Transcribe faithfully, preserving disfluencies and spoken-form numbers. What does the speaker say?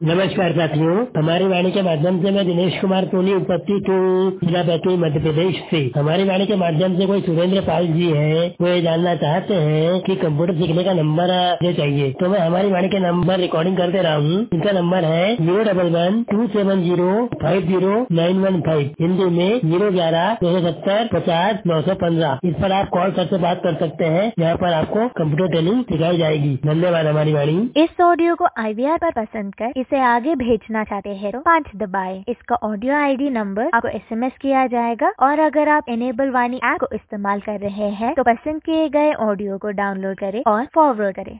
नमस्कार साथियों, हमारी वाणी के माध्यम से मैं दिनेश कुमार सोनी उपस्थित हूँ जिला बैतूल मध्य प्रदेश से। हमारी वाणी के माध्यम से कोई सुरेंद्र पाल जी है, वो ये जानना चाहते हैं कि कंप्यूटर सीखने का नंबर मुझे चाहिए। तो मैं हमारी वाणी के नंबर रिकॉर्डिंग कर दे रहा हूँ। इनका नंबर है zero double one two seven zero five zero nine one five, Hindi में जीरो ग्यारह दो सौ सत्तर पचास नौ सौ पंद्रह। इस पर आप कॉल करके बात कर सकते हैं। यहाँ पर आपको कंप्यूटर ट्रेनिंग सिखाई जाएगी। धन्यवाद। हमारी वाणी इस ऑडियो को आई वी आर पर पसंद कर इसे आगे भेजना चाहते हैं तो पाँच दबाएं। इसका ऑडियो आई डी नंबर आपको एस एम एस किया जाएगा और अगर आप एनेबल वाणी ऐप को इस्तेमाल कर रहे हैं तो पसंद किए गए ऑडियो को डाउनलोड करें और फॉरवर्ड करें।